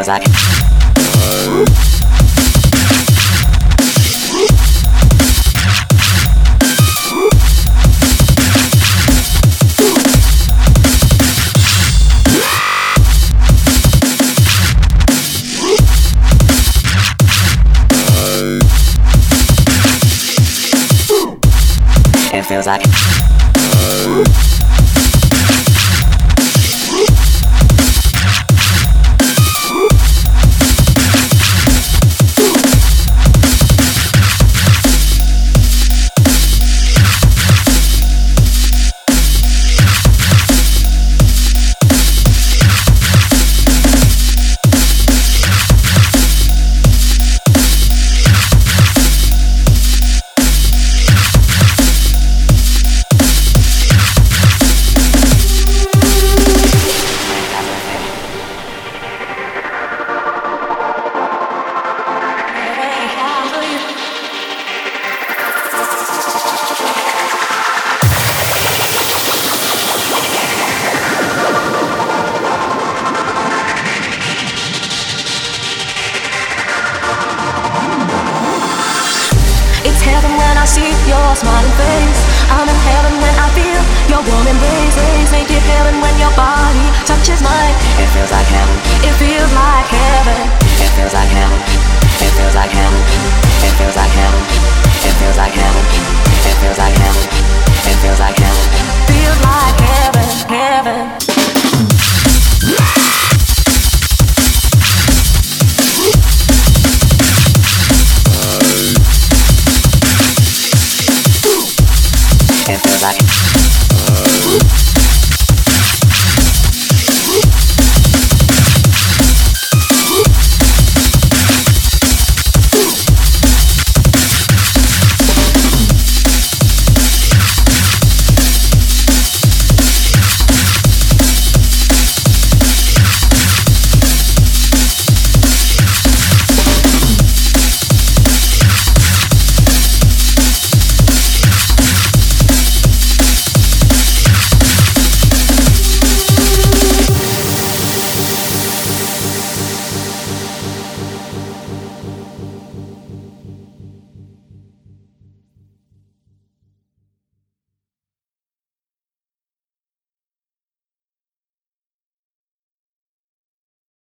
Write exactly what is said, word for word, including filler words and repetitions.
like it feels like I see your smiling face. I'm in heaven when I feel your warm embrace. Make it heaven when your body touches mine. it feels like heaven. It feels like heaven. It feels like heaven. It feels like heaven. It feels like heaven. It feels like heaven. It feels like heaven. It feels like heaven. Feels like heaven, heaven. It feels like